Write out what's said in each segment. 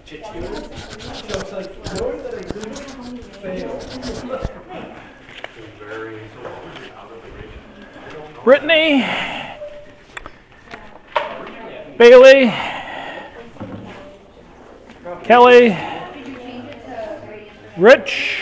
It's like more than a good fail. Brittany, Bailey, Kelly, Rich,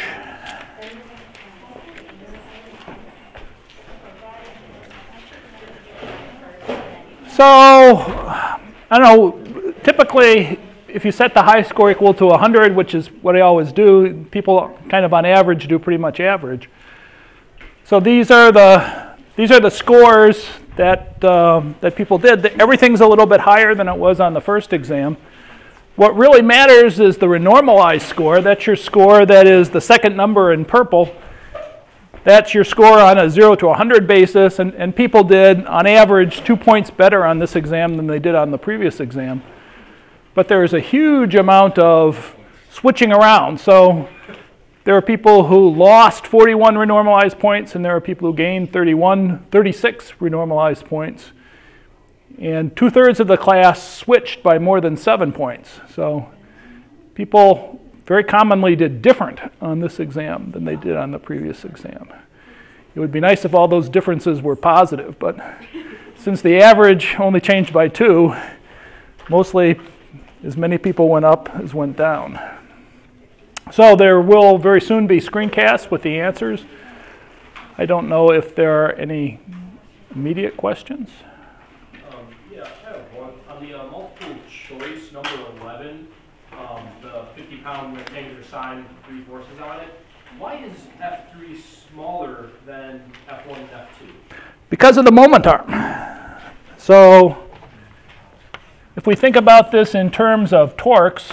so, I don't know, typically if you set the high score equal to 100, which is what I always do, people kind of on average do pretty much average. So these are the scores that that people did. Everything's a little bit higher than it was on the first exam. What really matters is the renormalized score. That's your score that is the second number in purple. That's your score on a 0 to 100 basis, and people did, on average, 2 points better on this exam than they did on the previous exam. But there's a huge amount of switching around. So there are people who lost 41 renormalized points, and there are people who gained 36 renormalized points. And 2/3 of the class switched by more than 7 points. So people very commonly did different on this exam than they did on the previous exam. It would be nice if all those differences were positive, but since the average only changed by 2, mostly as many people went up as went down. So there will very soon be screencasts with the answers. I don't know if there are any immediate questions. Yeah, I have one. On the multiple choice number 11, the 50-pound rectangular sign, 3 forces on it, why is F3 smaller than F1 and F2? Because of the moment arm. So if we think about this in terms of torques,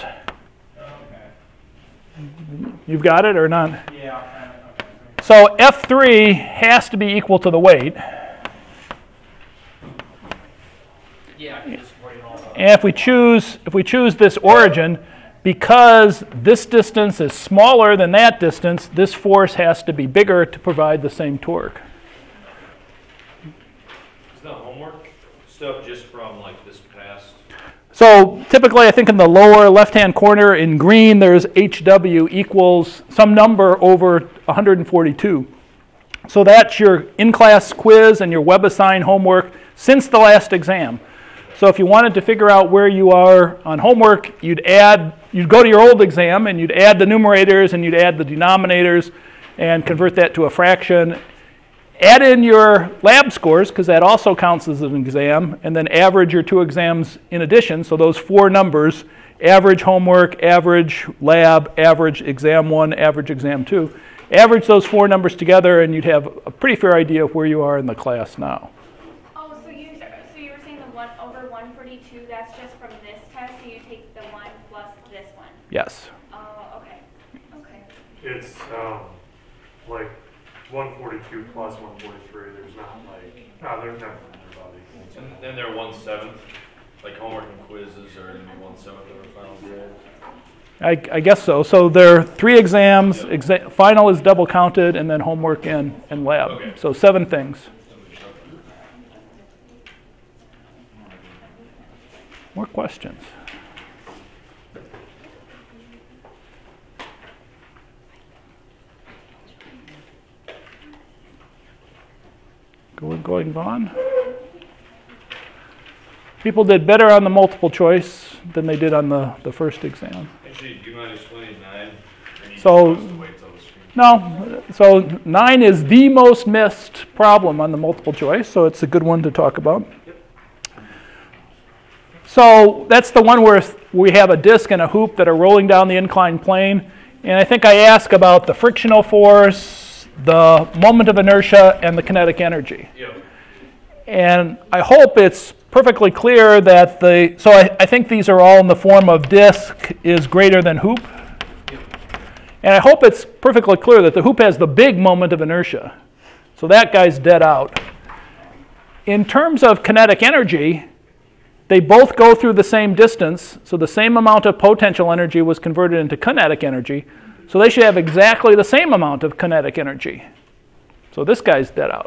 you've got it or not? Yeah. Okay. So F3 has to be equal to the weight. Yeah, I can just write it all out. And if we choose this origin, because this distance is smaller than that distance, this force has to be bigger to provide the same torque. Is the homework stuff just from like this past? So typically, I think in the lower left-hand corner in green, there's HW equals some number over 142. So that's your in-class quiz and your WebAssign homework since the last exam. So if you wanted to figure out where you are on homework, you'd go to your old exam and you'd add the numerators and you'd add the denominators and convert that to a fraction. Add in your lab scores, because that also counts as an exam, and then average your 2 exams in addition. So those 4 numbers, average homework, average lab, average exam 1, average exam 2. Average those 4 numbers together and you'd have a pretty fair idea of where you are in the class now. Oh, so you were saying the 1 over 142, that's just from this test, so you take the 1 plus this one? Yes. Oh, okay. Okay. It's like 142 plus 143. There's not like, there's never about equal. And then they're 1/7, like homework and quizzes are going to be 1/7 of our final grade. I guess so. So there are 3 exams. Final is double counted, and then homework and lab. Okay. So 7 things. More questions? Going on. People did better on the multiple choice than they did on the first exam. Actually, do you mind explaining 9? So, no, so 9 is the most missed problem on the multiple choice, so it's a good one to talk about. So that's the one where we have a disc and a hoop that are rolling down the inclined plane, and I think I asked about the frictional force, the moment of inertia, and the kinetic energy. Yep. And I hope it's perfectly clear that I think these are all in the form of disk is greater than hoop. And I hope it's perfectly clear that the hoop has the big moment of inertia. So that guy's dead out. In terms of kinetic energy, they both go through the same distance, so the same amount of potential energy was converted into kinetic energy. So they should have exactly the same amount of kinetic energy. So this guy's dead out.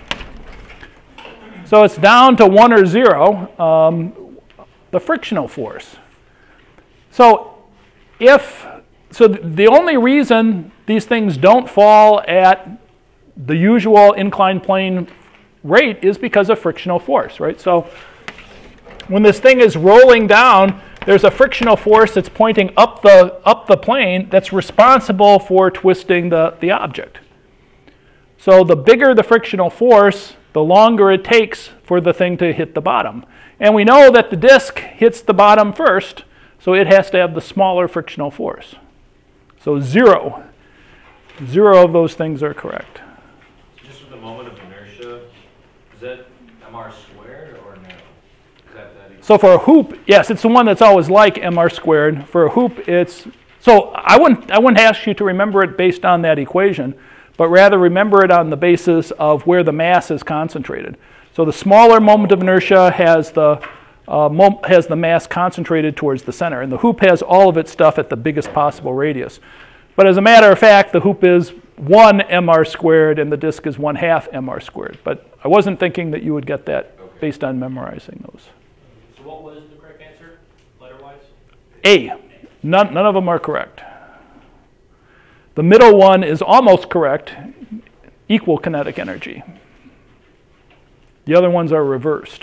So it's down to 1 or 0, the frictional force. So So the only reason these things don't fall at the usual inclined plane rate is because of frictional force, right? So when this thing is rolling down, there's a frictional force that's pointing up the plane that's responsible for twisting the object. So the bigger the frictional force, the longer it takes for the thing to hit the bottom. And we know that the disk hits the bottom first, so it has to have the smaller frictional force. So 0. 0 of those things are correct. Just with the moment of inertia, is that mr squared or no? Is that equal? So for a hoop, yes, it's the one that's always like mr squared. For a hoop, it's, so I wouldn't ask you to remember it based on that equation, but rather remember it on the basis of where the mass is concentrated. So the smaller moment of inertia has the mass concentrated towards the center, and the hoop has all of its stuff at the biggest possible radius. But as a matter of fact, the hoop is 1 mr squared and the disk is 1/2 mr squared. But I wasn't thinking that you would get that based on memorizing those. So what was the correct answer, letter-wise? A. None of them are correct. The middle one is almost correct, equal kinetic energy. The other ones are reversed.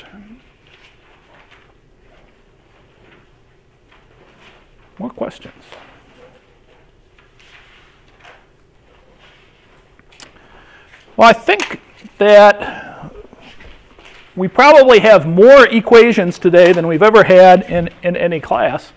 More questions? Well, I think that we probably have more equations today than we've ever had in any class.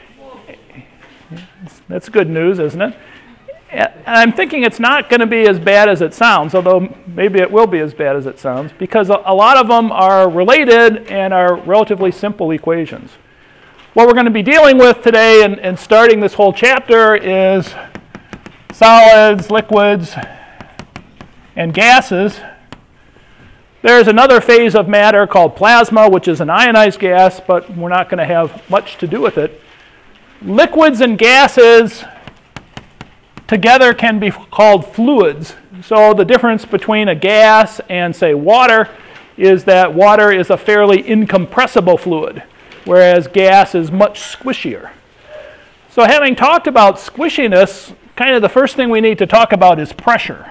That's good news, isn't it? And I'm thinking it's not going to be as bad as it sounds, although maybe it will be as bad as it sounds, because a lot of them are related and are relatively simple equations. What we're going to be dealing with today and starting this whole chapter is solids, liquids, and gases. There's another phase of matter called plasma, which is an ionized gas, but we're not going to have much to do with it. Liquids and gases together can be called fluids. So the difference between a gas and, say, water is that water is a fairly incompressible fluid, whereas gas is much squishier. So having talked about squishiness, kind of the first thing we need to talk about is pressure.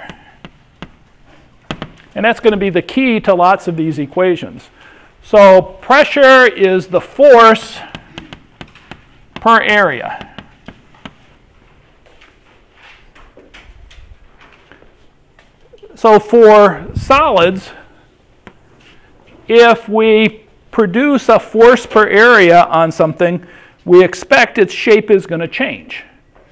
And that's going to be the key to lots of these equations. So pressure is the force per area. So for solids, if we produce a force per area on something, we expect its shape is going to change.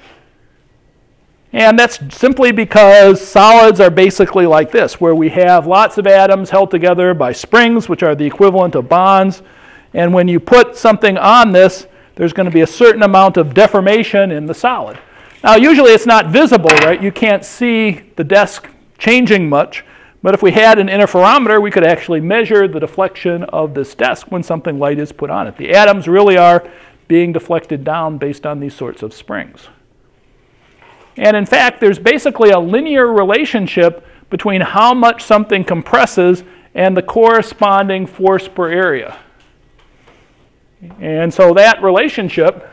And that's simply because solids are basically like this, where we have lots of atoms held together by springs, which are the equivalent of bonds. And when you put something on this, there's going to be a certain amount of deformation in the solid. Now, usually it's not visible, right? You can't see the desk changing much. But if we had an interferometer, we could actually measure the deflection of this desk when something light is put on it. The atoms really are being deflected down based on these sorts of springs. And in fact, there's basically a linear relationship between how much something compresses and the corresponding force per area. And so that relationship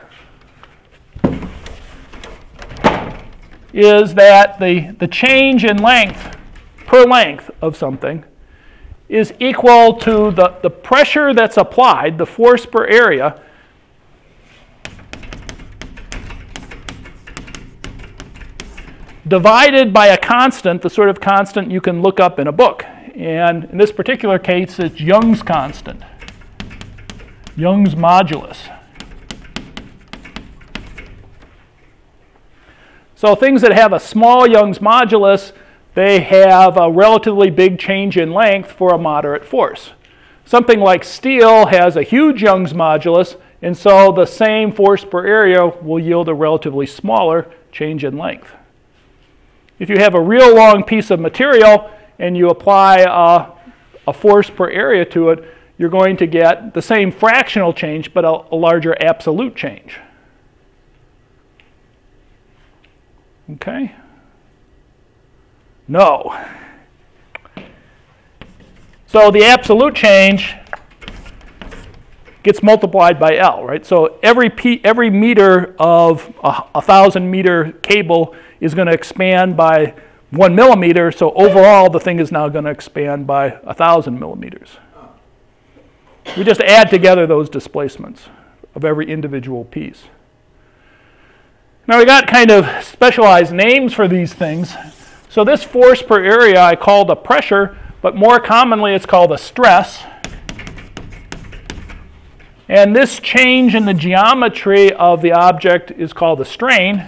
is that the change in length per length of something is equal to the pressure that's applied, the force per area, divided by a constant, the sort of constant you can look up in a book. And in this particular case, it's Young's constant, Young's modulus. So things that have a small Young's modulus, they have a relatively big change in length for a moderate force. Something like steel has a huge Young's modulus, and so the same force per area will yield a relatively smaller change in length. If you have a real long piece of material and you apply a force per area to it, you're going to get the same fractional change, but a larger absolute change. Okay? No. So the absolute change gets multiplied by L, right? So every meter of a 1,000 meter cable is going to expand by 1 millimeter, so overall the thing is now going to expand by 1,000 millimeters. We just add together those displacements of every individual piece. Now we got kind of specialized names for these things. So this force per area I called a pressure, but more commonly it's called a stress. And this change in the geometry of the object is called a strain.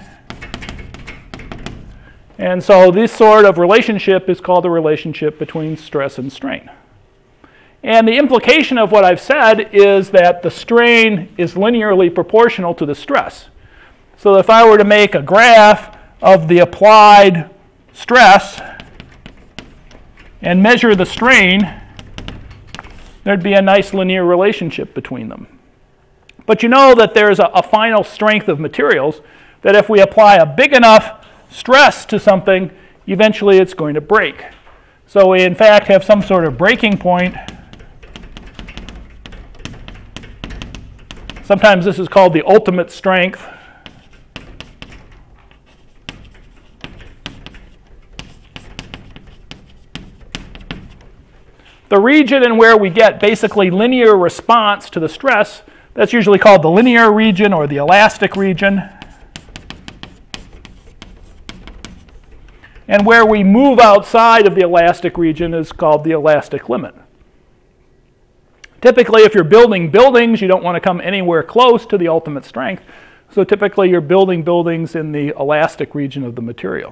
And so this sort of relationship is called the relationship between stress and strain. And the implication of what I've said is that the strain is linearly proportional to the stress. So if I were to make a graph of the applied stress and measure the strain, there'd be a nice linear relationship between them. But you know that there's a final strength of materials, that if we apply a big enough stress to something, eventually it's going to break. So we in fact have some sort of breaking point. Sometimes this is called the ultimate strength. The region in where we get basically linear response to the stress, that's usually called the linear region or the elastic region. And where we move outside of the elastic region is called the elastic limit. Typically, if you're building buildings, you don't want to come anywhere close to the ultimate strength. So typically, you're building buildings in the elastic region of the material.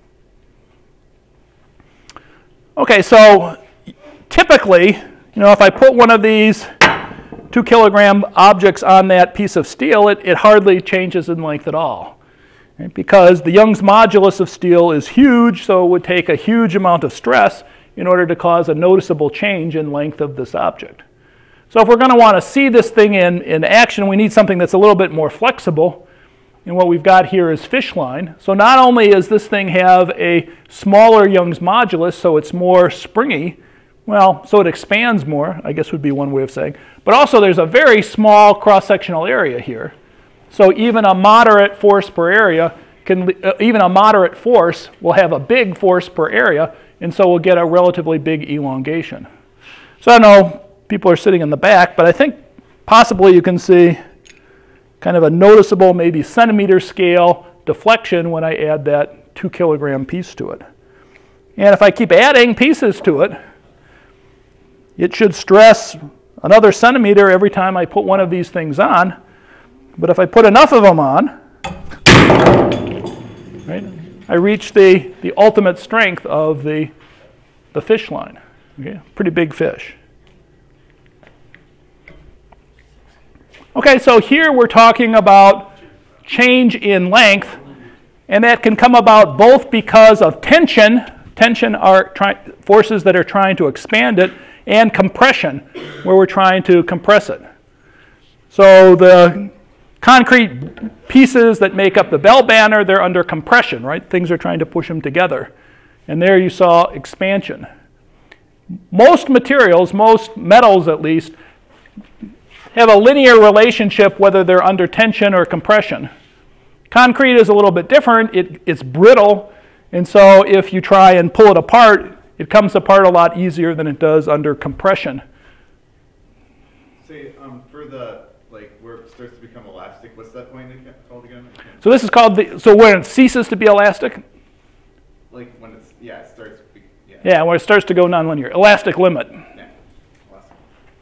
Okay, so typically, if I put one of these 2 kilogram objects on that piece of steel, it hardly changes in length at all. Right? Because the Young's modulus of steel is huge, so it would take a huge amount of stress in order to cause a noticeable change in length of this object. So if we're going to want to see this thing in action, we need something that's a little bit more flexible. And what we've got here is fish line. So not only does this thing have a smaller Young's modulus, so it's more springy, well, so it expands more, I guess would be one way of saying. But also there's a very small cross-sectional area here. So even a moderate force per area, even a moderate force will have a big force per area, and so we'll get a relatively big elongation. So I don't know, people are sitting in the back, but I think possibly you can see kind of a noticeable, maybe centimeter scale deflection when I add that 2 kilogram piece to it. And if I keep adding pieces to it, it should stress another centimeter every time I put one of these things on. But if I put enough of them on, right, I reach the ultimate strength of the fish line. Okay, pretty big fish. Okay, so here we're talking about change in length, and that can come about both because of tension. Tension are forces that are trying to expand it, and compression, where we're trying to compress it. So the concrete pieces that make up the bell banner, they're under compression, right? Things are trying to push them together. And there you saw expansion. Most materials, most metals at least, have a linear relationship whether they're under tension or compression. Concrete is a little bit different. It's brittle, and so if you try and pull it apart, it comes apart a lot easier than it does under compression. Say, for the, where it starts to become elastic, what's that point called again? So this is called so when it ceases to be elastic? When it's, it starts, Yeah, when it starts to go nonlinear. Elastic limit. Yeah. Elastic.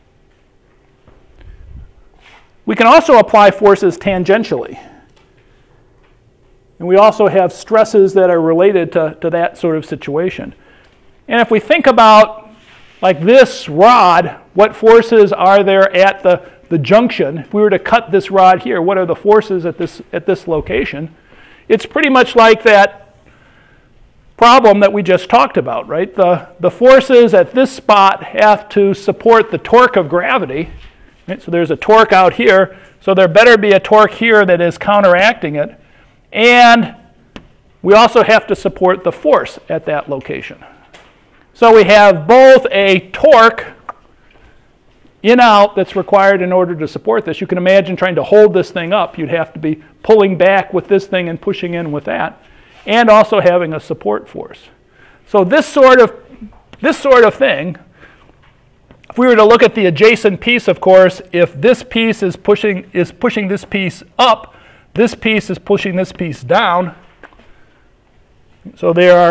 We can also apply forces tangentially. And we also have stresses that are related to that sort of situation. And if we think about, this rod, what forces are there at the junction? If we were to cut this rod here, what are the forces at this location? It's pretty much like that problem that we just talked about, right? The forces at this spot have to support the torque of gravity. Right? So there's a torque out here, so there better be a torque here that is counteracting it. And we also have to support the force at that location. So we have both a torque in-out that's required in order to support this. You can imagine trying to hold this thing up. You'd have to be pulling back with this thing and pushing in with that, and also having a support force. So this sort of thing, if we were to look at the adjacent piece, of course, if this piece is pushing this piece up, this piece is pushing this piece down. So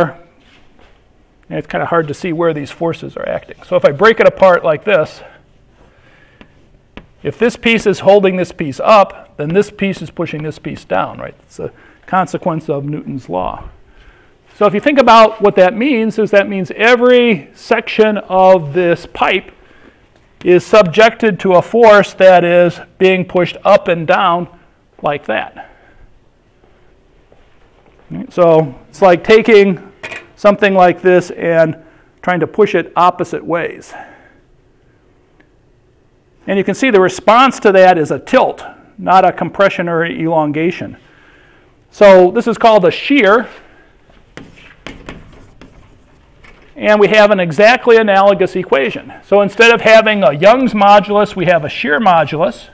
it's kind of hard to see where these forces are acting. So if I break it apart like this, if this piece is holding this piece up, then this piece is pushing this piece down, right? It's a consequence of Newton's law. So if you think about what that means, that means every section of this pipe is subjected to a force that is being pushed up and down like that. Right? So it's like taking something like this and trying to push it opposite ways. And you can see the response to that is a tilt, not a compression or elongation. So this is called a shear. And we have an exactly analogous equation. So instead of having a Young's modulus, we have a shear modulus.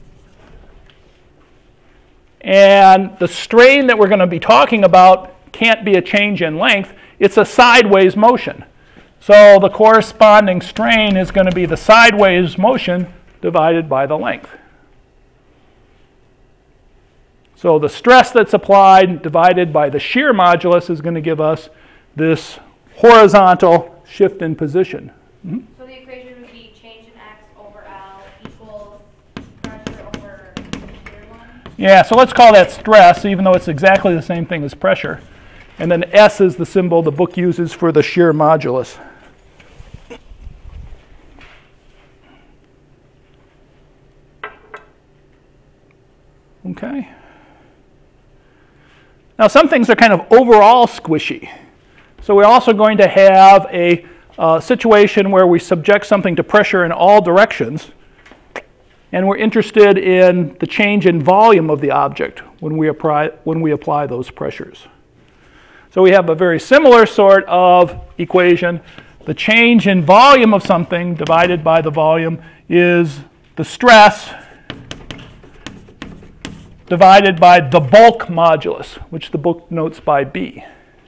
And the strain that we're going to be talking about can't be a change in length. It's a sideways motion. So the corresponding strain is going to be the sideways motion divided by the length. So the stress that's applied divided by the shear modulus is going to give us this horizontal shift in position. Mm-hmm. So the equation would be change in x over L equals pressure over shear one? Yeah, so let's call that stress, even though it's exactly the same thing as pressure. And then S is the symbol the book uses for the shear modulus. Okay. Now some things are kind of overall squishy. So we're also going to have a situation where we subject something to pressure in all directions, and we're interested in the change in volume of the object when we apply those pressures. So we have a very similar sort of equation. The change in volume of something divided by the volume is the stress divided by the bulk modulus, which the book notes by B.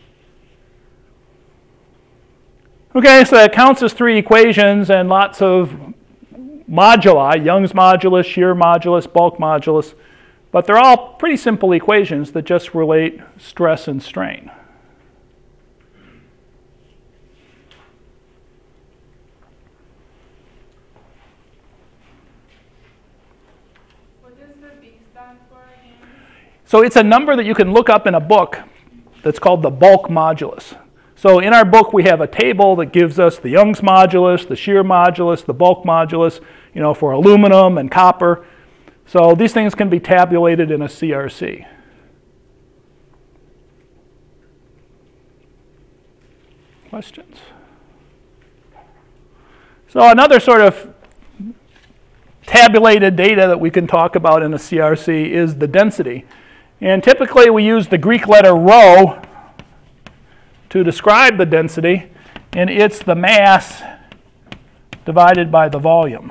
Okay, so that counts as three equations and lots of moduli, Young's modulus, shear modulus, bulk modulus, but they're all pretty simple equations that just relate stress and strain. What does the B stand for again? So it's a number that you can look up in a book that's called the bulk modulus. So in our book, we have a table that gives us the Young's modulus, the shear modulus, the bulk modulus, for aluminum and copper. So these things can be tabulated in a CRC. Questions? So another sort of tabulated data that we can talk about in a CRC is the density. And typically we use the Greek letter rho to describe the density, and it's the mass divided by the volume.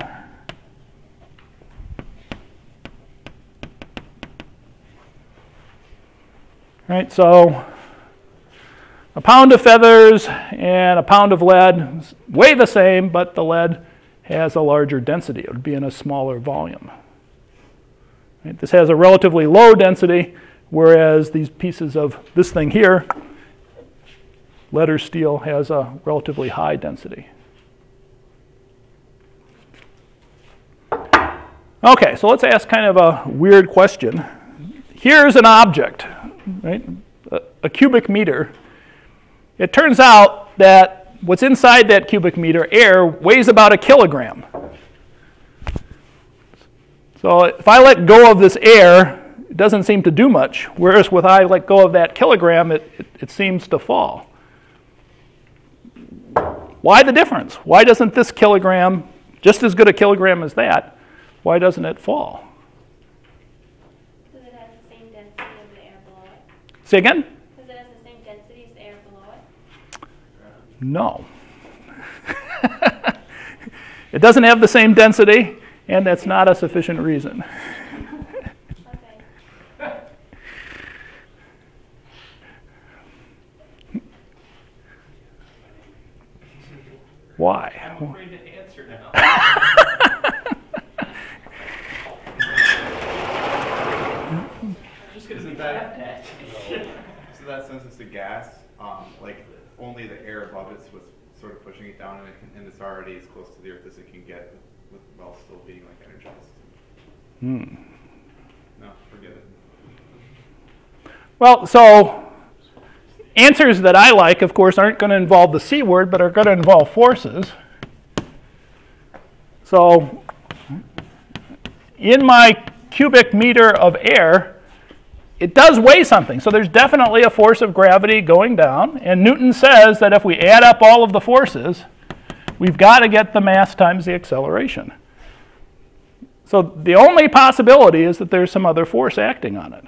Right, so a pound of feathers and a pound of lead weigh the same, but the lead has a larger density. It would be in a smaller volume. Right, this has a relatively low density, whereas these pieces of this thing here, lead or steel, has a relatively high density. Okay, so let's ask kind of a weird question. Here's an object, right? A cubic meter. It turns out that what's inside that cubic meter, air, weighs about 1 kilogram. So if I let go of this air, it doesn't seem to do much, whereas when I let go of that kilogram, it seems to fall. Why the difference? Why doesn't this kilogram, just as good a kilogram as that, why doesn't it fall? Because it has the same density as the air below it. Say again? Because it has the same density as the air below it. No. It doesn't have the same density, and that's not a sufficient reason. Okay. Why? I'm afraid to answer now. Just gonna Isn't be laughed at. So that since it's a gas, like only the air above it's what's sort of pushing it down, and it's already as close to the Earth as it can get while still being like energized. No, forget it. Well, so answers that I like, of course, aren't going to involve the C word, but are going to involve forces. So in my cubic meter of air, it does weigh something. So there's definitely a force of gravity going down. And Newton says that if we add up all of the forces, we've got to get the mass times the acceleration. So the only possibility is that there's some other force acting on it.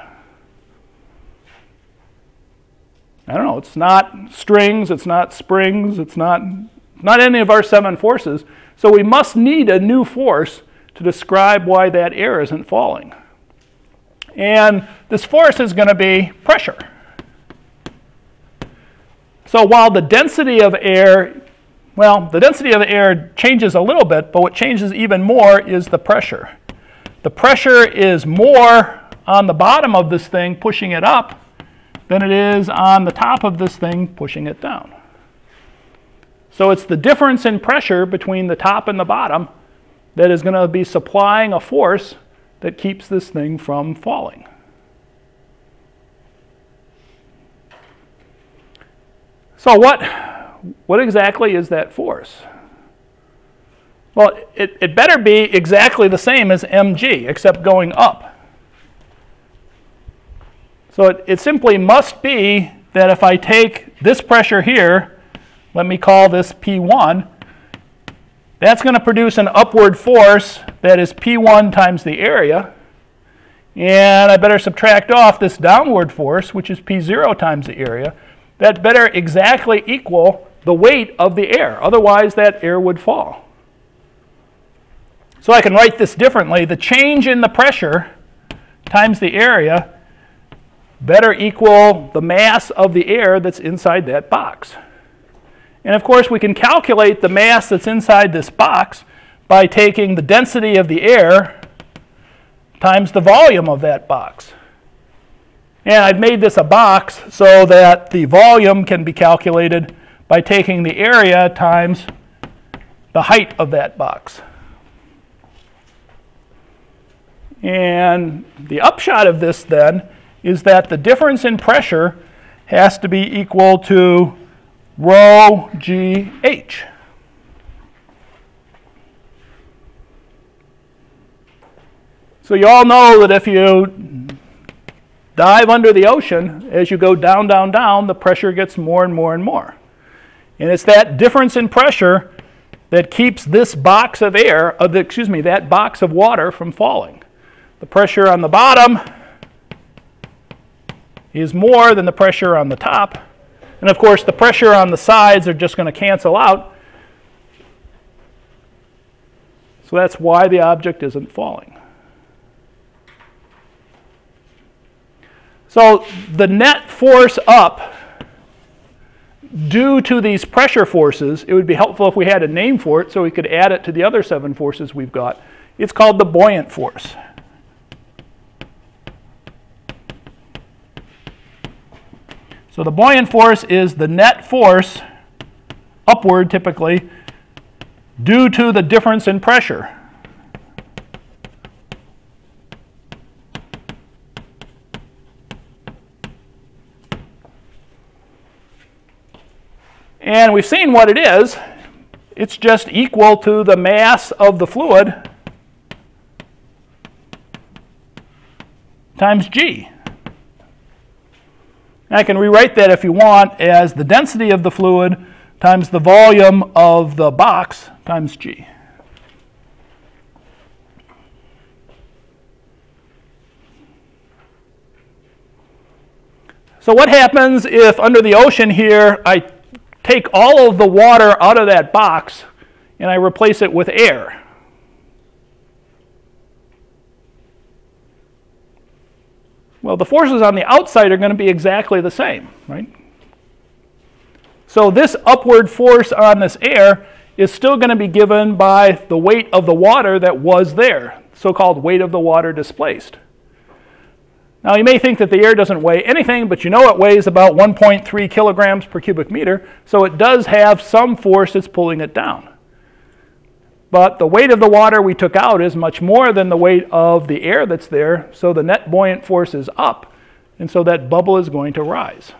I don't know, it's not strings, it's not springs, it's not any of our 7 forces. So we must need a new force to describe why that air isn't falling. And this force is going to be pressure. So while the density of air, well, the density of the air changes a little bit, but what changes even more is the pressure. The pressure is more on the bottom of this thing pushing it up than it is on the top of this thing pushing it down. So it's the difference in pressure between the top and the bottom that is going to be supplying a force that keeps this thing from falling. So what exactly is that force? Well, it better be exactly the same as mg, except going up. So it simply must be that if I take this pressure here, let me call this P1, that's going to produce an upward force that is P1 times the area. And I better subtract off this downward force, which is P0 times the area. That better exactly equal the weight of the air. Otherwise, that air would fall. So I can write this differently. The change in the pressure times the area better equal the mass of the air that's inside that box. And of course, we can calculate the mass that's inside this box by taking the density of the air times the volume of that box. And I've made this a box so that the volume can be calculated by taking the area times the height of that box. And the upshot of this then is that the difference in pressure has to be equal to rho g h. So you all know that if you dive under the ocean, as you go down, down, down, the pressure gets more and more and more. And it's that difference in pressure that keeps this box of air, that box of water from falling. The pressure on the bottom is more than the pressure on the top. And of course, the pressure on the sides are just going to cancel out. So that's why the object isn't falling. So the net force up due to these pressure forces, it would be helpful if we had a name for it so we could add it to the other 7 forces we've got. It's called the buoyant force. So the buoyant force is the net force, upward typically, due to the difference in pressure. And we've seen what it is. It's just equal to the mass of the fluid times g. I can rewrite that if you want as the density of the fluid times the volume of the box times g. So what happens if under the ocean here I take all of the water out of that box and I replace it with air. Well, the forces on the outside are going to be exactly the same, right? So this upward force on this air is still going to be given by the weight of the water that was there, so-called weight of the water displaced. Now, you may think that the air doesn't weigh anything, but you know it weighs about 1.3 kilograms per cubic meter, so it does have some force that's pulling it down. But the weight of the water we took out is much more than the weight of the air that's there, so the net buoyant force is up, and so that bubble is going to rise.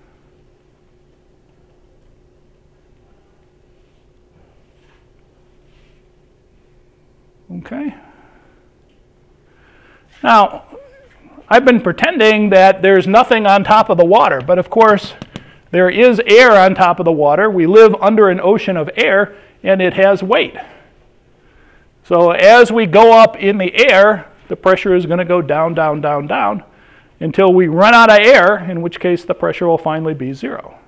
Okay. Now, I've been pretending that there's nothing on top of the water, but of course, there is air on top of the water. We live under an ocean of air, and it has weight. So as we go up in the air, the pressure is going to go down, down, down, down, until we run out of air, in which case the pressure will finally be zero.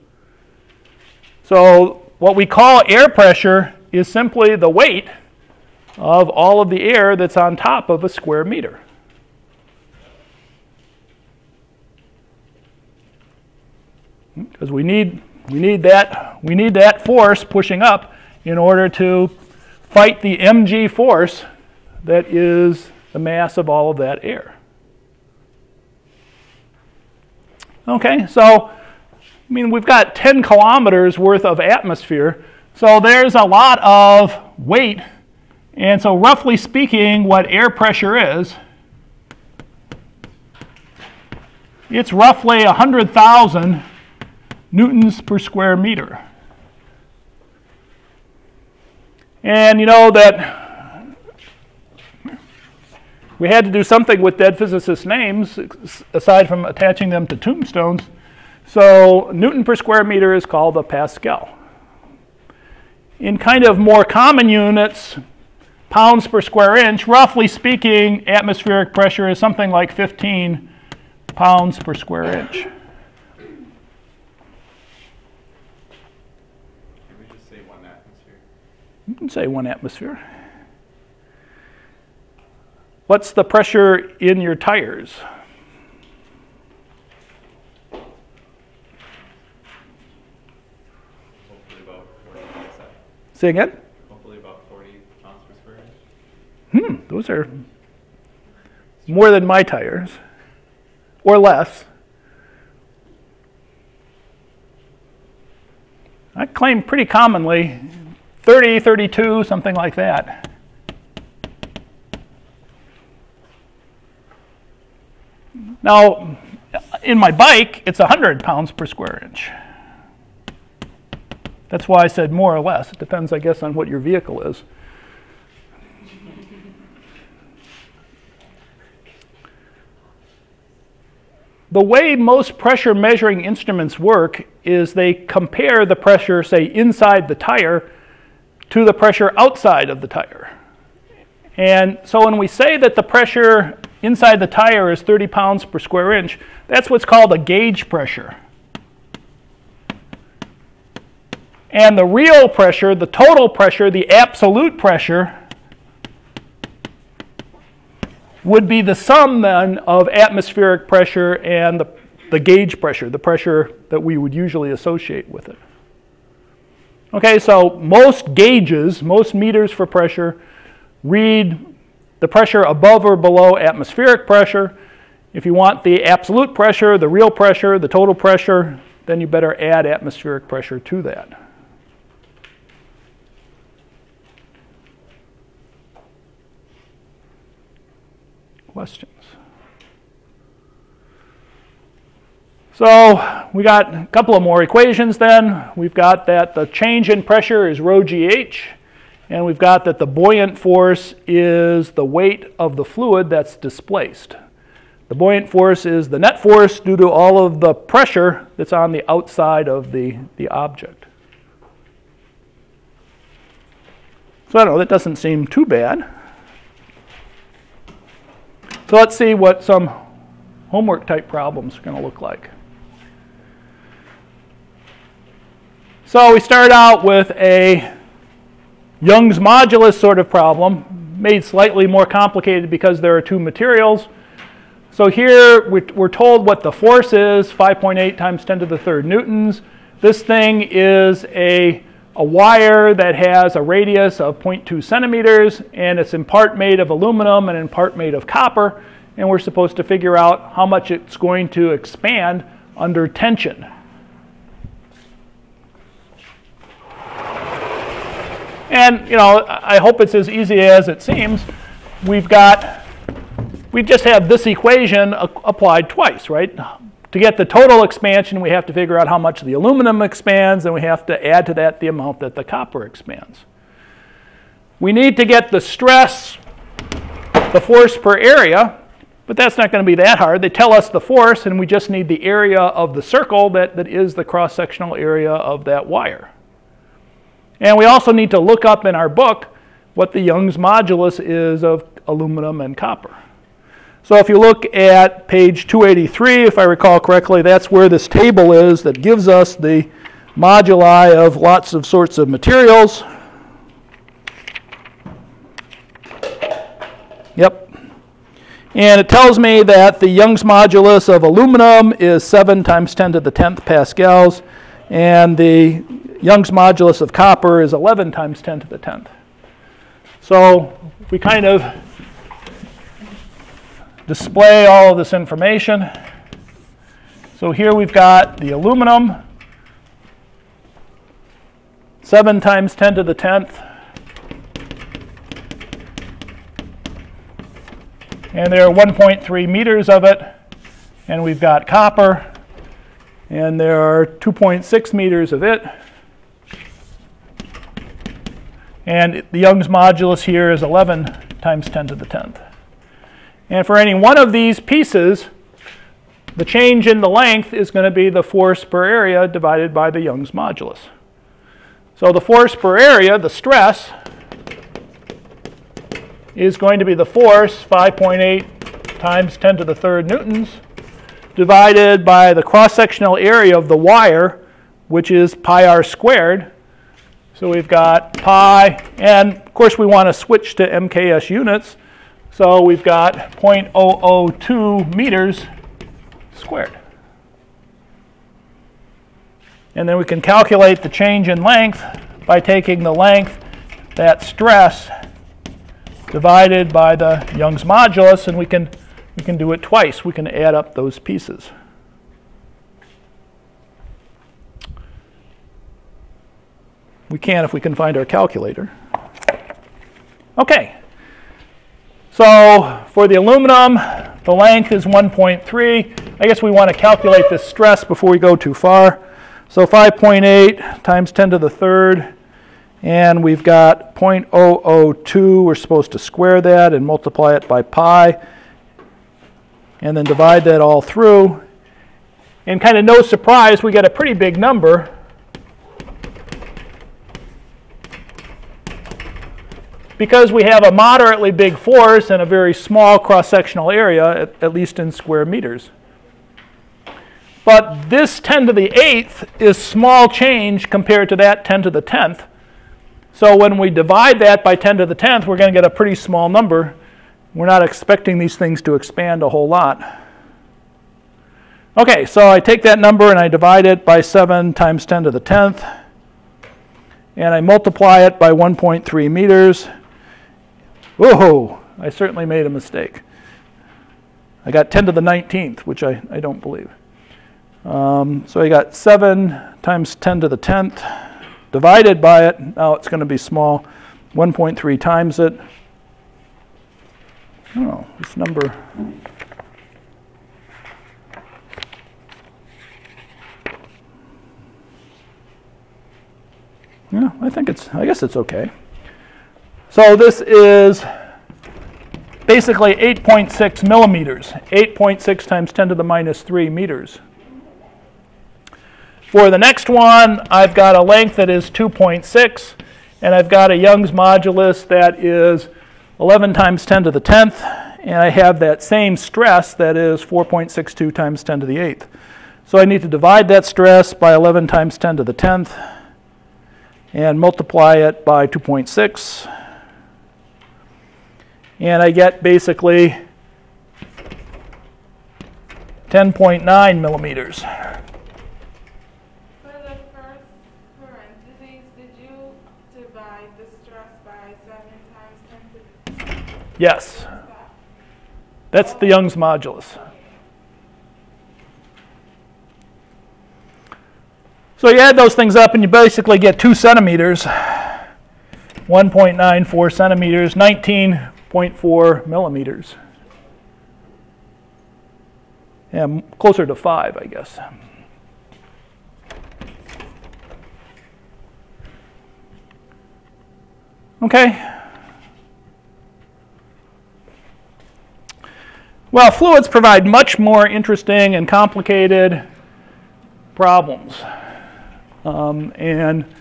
So what we call air pressure is simply the weight of all of the air that's on top of a square meter. Because we need that force pushing up in order to fight the mg force that is the mass of all of that air. Okay, so we've got 10 kilometers worth of atmosphere, so there's a lot of weight. And so roughly speaking, what air pressure is, it's roughly 100,000 newtons per square meter. And you know that we had to do something with dead physicists' names, aside from attaching them to tombstones. So Newton per square meter is called a Pascal. In kind of more common units, pounds per square inch, roughly speaking, atmospheric pressure is something like 15 pounds per square inch. Can we just say 1 atmosphere? You can say 1 atmosphere. What's the pressure in your tires? Hopefully about 40 pounds. Say again? Hopefully about 40 pounds per square inch. Those are more than my tires, or less. I claim pretty commonly 30, 32, something like that. Now, in my bike, it's 100 pounds per square inch. That's why I said more or less. It depends, I guess, on what your vehicle is. The way most pressure measuring instruments work is they compare the pressure, say, inside the tire to the pressure outside of the tire. And so when we say that the pressure inside the tire is 30 pounds per square inch, that's what's called a gauge pressure. And the real pressure, the total pressure, the absolute pressure, would be the sum then of atmospheric pressure and the gauge pressure, the pressure that we would usually associate with it. Okay, so most gauges, most meters for pressure, read the pressure above or below atmospheric pressure. If you want the absolute pressure, the real pressure, the total pressure, then you better add atmospheric pressure to that. Questions? So we got a couple of more equations then. We've got that the change in pressure is rho GH, and we've got that the buoyant force is the weight of the fluid that's displaced. The buoyant force is the net force due to all of the pressure that's on the outside of the object. So I don't know, that doesn't seem too bad. So let's see what some homework type problems are going to look like. So we start out with a Young's modulus sort of problem, made slightly more complicated because there are two materials. So here we're told what the force is, 5.8 times 10 to the third newtons. This thing is a wire that has a radius of 0.2 centimeters, and it's in part made of aluminum and in part made of copper, and we're supposed to figure out how much it's going to expand under tension. And, you know, I hope it's as easy as it seems. We just have this equation applied twice, right? To get the total expansion, we have to figure out how much the aluminum expands, and we have to add to that the amount that the copper expands. We need to get the stress, the force per area, but that's not going to be that hard. They tell us the force, and we just need the area of the circle that is the cross-sectional area of that wire. And we also need to look up in our book what the Young's modulus is of aluminum and copper. So if you look at page 283, if I recall correctly, that's where this table is that gives us the moduli of lots of sorts of materials. Yep. And it tells me that the Young's modulus of aluminum is 7 times 10 to the 10th pascals, and the Young's modulus of copper is 11 times 10 to the 10th. So we kind of display all of this information. So here we've got the aluminum, 7 times 10 to the 10th. And there are 1.3 meters of it. And we've got copper, and there are 2.6 meters of it. And the Young's modulus here is 11 times 10 to the 10th. And for any one of these pieces, the change in the length is going to be the force per area divided by the Young's modulus. So the force per area, the stress, is going to be the force, 5.8 times 10 to the third newtons, divided by the cross-sectional area of the wire, which is pi r squared. So we've got pi, and of course we want to switch to MKS units. So we've got 0.002 meters squared. And then we can calculate the change in length by taking the length, that stress, divided by the Young's modulus, and we can do it twice. We can add up those pieces. We can if we can find our calculator. Okay. So for the aluminum, the length is 1.3. I guess we want to calculate this stress before we go too far. So 5.8 times 10 to the third, and we've got 0.002. We're supposed to square that and multiply it by pi, and then divide that all through. And kind of no surprise, we get a pretty big number. Because we have a moderately big force and a very small cross-sectional area, at least in square meters. But this 10 to the 8th is small change compared to that 10 to the 10th. So when we divide that by 10 to the 10th, we're going to get a pretty small number. We're not expecting these things to expand a whole lot. Okay, so I take that number and I divide it by 7 times 10 to the 10th. And I multiply it by 1.3 meters. Whoa, I certainly made a mistake. I got 10 to the 19th, which I don't believe. So I got 7 times 10 to the 10th divided by it. Now it's going to be small. 1.3 times it. Oh, this number. Yeah, I guess it's okay. So this is basically 8.6 millimeters, 8.6 times 10 to the minus 3 meters. For the next one, I've got a length that is 2.6, and I've got a Young's modulus that is 11 times 10 to the 10th, and I have that same stress that is 4.62 times 10 to the 8th. So I need to divide that stress by 11 times 10 to the 10th, and multiply it by 2.6. And I get basically 10.9 millimeters. For the first parentheses, did you divide the stress by 7 times 10 to the Yes, that's the Young's modulus. So you add those things up and you basically get 2 centimeters, 1.94 centimeters, 19.4 millimeters. Yeah, closer to 5, I guess. Okay. Well, fluids provide much more interesting and complicated problems. And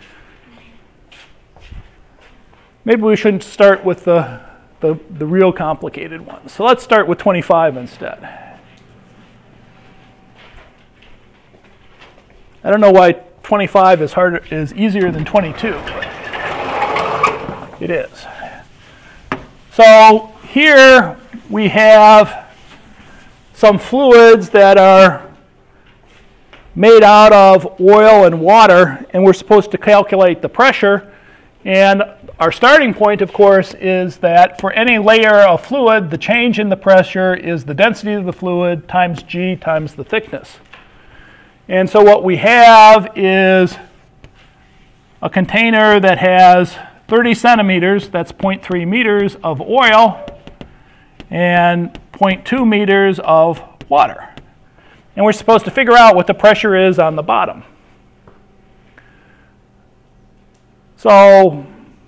maybe we shouldn't start with the real complicated ones. So let's start with 25 instead. I don't know why 25 is easier than 22, but it is. So here we have some fluids that are made out of oil and water, and we're supposed to calculate the pressure. And our starting point, of course, is that for any layer of fluid, the change in the pressure is the density of the fluid times G times the thickness. And so what we have is a container that has 30 centimeters, that's 0.3 meters of oil, and 0.2 meters of water. And we're supposed to figure out what the pressure is on the bottom. So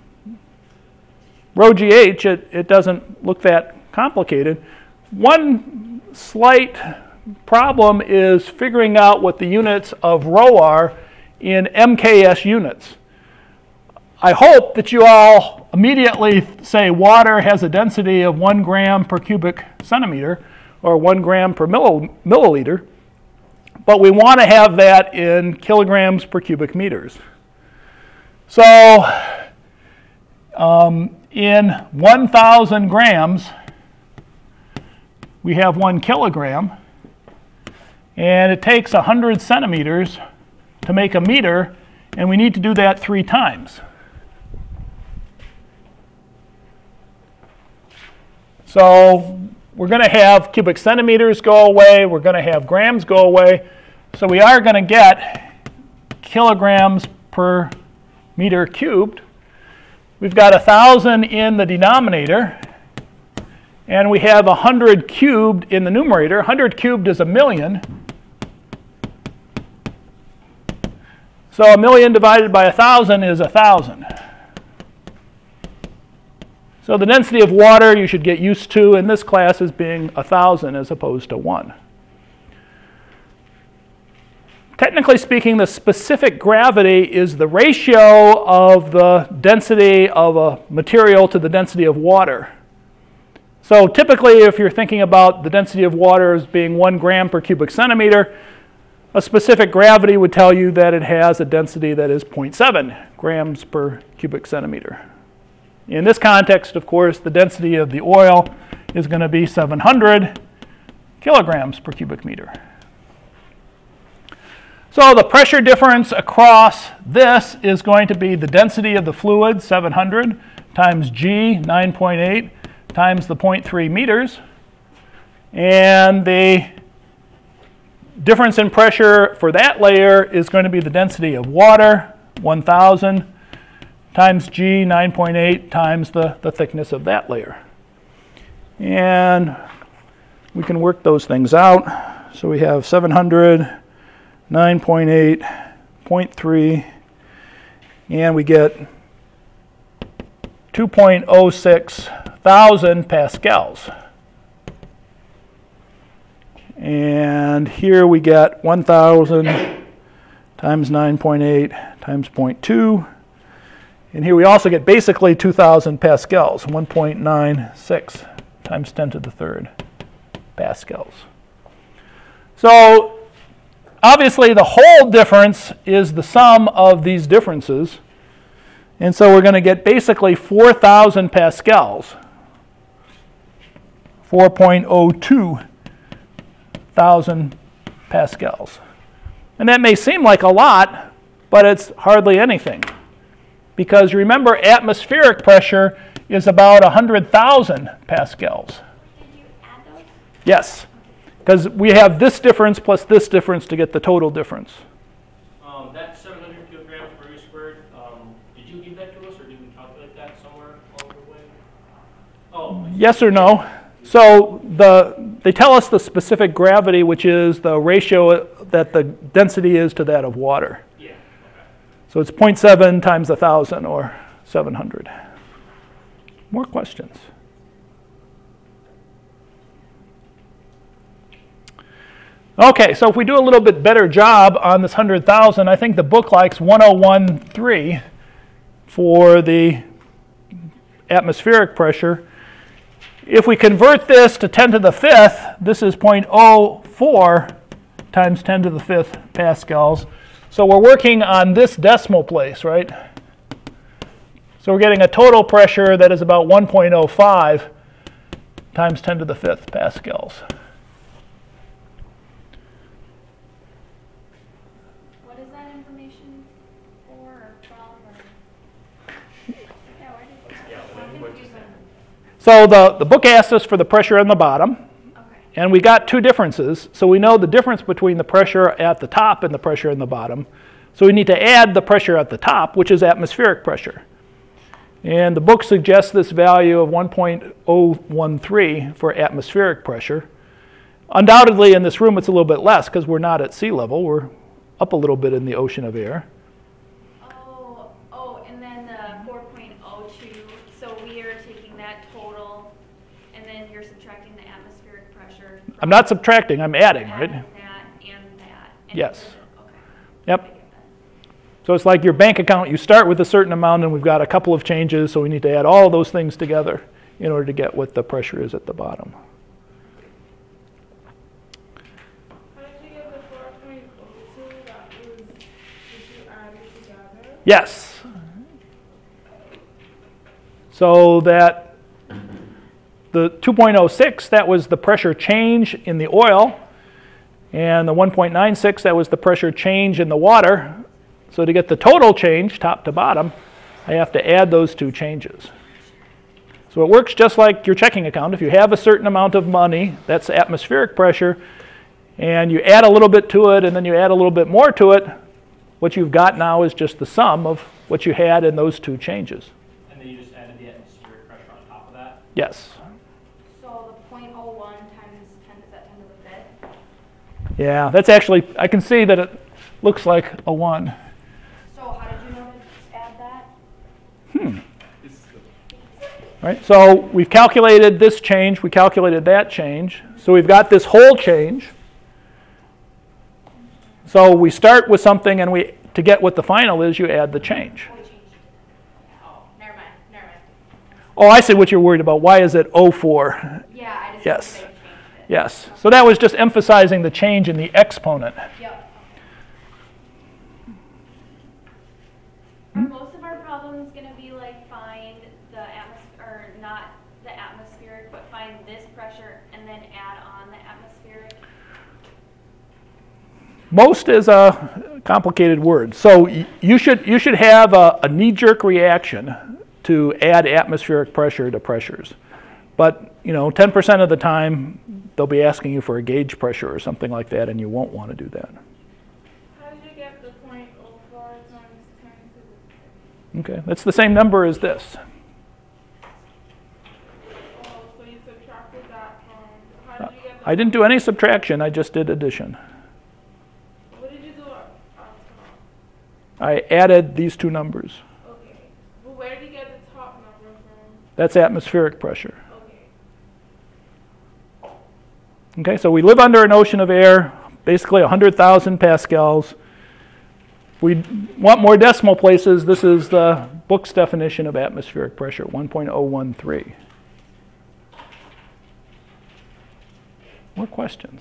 rho GH, it doesn't look that complicated. One slight problem is figuring out what the units of rho are in MKS units. I hope that you all immediately say water has a density of 1 gram per cubic centimeter, or 1 gram per milliliter, but we want to have that in kilograms per cubic meters. So in 1,000 grams, we have 1 kilogram, and it takes 100 centimeters to make a meter, and we need to do that 3 times. So we're going to have cubic centimeters go away, we're going to have grams go away, so we are going to get kilograms per meter cubed. We've got 1,000 in the denominator, and we have 100 cubed in the numerator. 100 cubed is 1,000,000. So 1,000,000 divided by 1,000 is 1,000. So the density of water you should get used to in this class as being 1,000 as opposed to 1. Technically speaking, the specific gravity is the ratio of the density of a material to the density of water. So typically, if you're thinking about the density of water as being 1 gram per cubic centimeter, a specific gravity would tell you that it has a density that is 0.7 grams per cubic centimeter. In this context, of course, the density of the oil is going to be 700 kilograms per cubic meter. So the pressure difference across this is going to be the density of the fluid, 700, times G, 9.8, times the 0.3 meters. And the difference in pressure for that layer is going to be the density of water, 1,000, times G, 9.8, times the thickness of that layer. And we can work those things out. So we have 700, 9.8, 0.3, and we get 2.06 thousand pascals. And here we get 1,000 times 9.8 times 0.2. And here we also get basically 2,000 pascals, 1.96 times 10 to the third pascals. So obviously the whole difference is the sum of these differences. And so we're going to get basically 4,000 pascals, 4.02 thousand pascals. And that may seem like a lot, but it's hardly anything. Because remember, atmospheric pressure is about 100,000 pascals. Did you add those? Yes, because we have this difference plus this difference to get the total difference. That's 700 kilograms per meter squared. Did you give that to us, or did we calculate that somewhere along the way? Oh. Yes or no? So they tell us the specific gravity, which is the ratio that the density is to that of water. Yeah. Okay. So it's 0.7 times 1,000, or 700. More questions? Okay, so if we do a little bit better job on this 100,000, I think the book likes 101.3 for the atmospheric pressure. If we convert this to 10 to the fifth, this is 0.04 times 10 to the fifth pascals. So we're working on this decimal place, right? So we're getting a total pressure that is about 1.05 times 10 to the fifth pascals. What is that information for or from? Or? Yeah, where did you confusing. So the book asked us for the pressure on the bottom, Okay. and we got two differences. So we know the difference between the pressure at the top and the pressure in the bottom. So we need to add the pressure at the top, which is atmospheric pressure. And the book suggests this value of 1.013 for atmospheric pressure. Undoubtedly, in this room, it's a little bit less because we're not at sea level. We're up a little bit in the ocean of air. Oh, and then the 4.02. So we are taking that total, and then you're subtracting the atmospheric pressure. I'm not subtracting, I'm adding, right? Adding that and that. And Yes. Okay. Yep. So it's like your bank account. You start with a certain amount, and we've got a couple of changes, so we need to add all of those things together in order to get what the pressure is at the bottom. How did you get the 4.02 that was, did you add it together? Yes. So that the 2.06, that was the pressure change in the oil, and the 1.96, that was the pressure change in the water. So to get the total change, top to bottom, I have to add those two changes. So it works just like your checking account. If you have a certain amount of money, that's atmospheric pressure, and you add a little bit to it, and then you add a little bit more to it, what you've got now is just the sum of what you had in those two changes. And then you just added the atmospheric pressure on top of that? Yes. So the 0.01 times 10, is that 10 to the fifth? Yeah, that's actually, I can see that it looks like a 1. So how did you know to add that? Right, so we've calculated this change, we calculated that change. So we've got this whole change. So we start with something, and to get what the final is, you add the change. Oh, we changed. Oh, never mind. Oh, I see what you're worried about. Why is it 04? Yeah, I just Yes. changed it. Yes. So that was just emphasizing the change in the exponent. Yep. Are most of our problems going to be like find the or not the atmospheric, but find this pressure and then add on the atmospheric? Most is a complicated word. So you should have a knee-jerk reaction to add atmospheric pressure to pressures. But 10% of the time, they'll be asking you for a gauge pressure or something like that, and you won't want to do that. How did you get the 0.04 times 10 to the Okay, that's the same number as this. Oh, so you subtracted that from, how did you get the, I didn't do any subtraction, I just did addition. what did you do up top? I added these two numbers. Okay. Well, where did you get the top number from? That's atmospheric pressure. Okay. Okay, so we live under an ocean of air, basically 100,000 pascals. If we want more decimal places, this is the book's definition of atmospheric pressure, 1.013. More questions?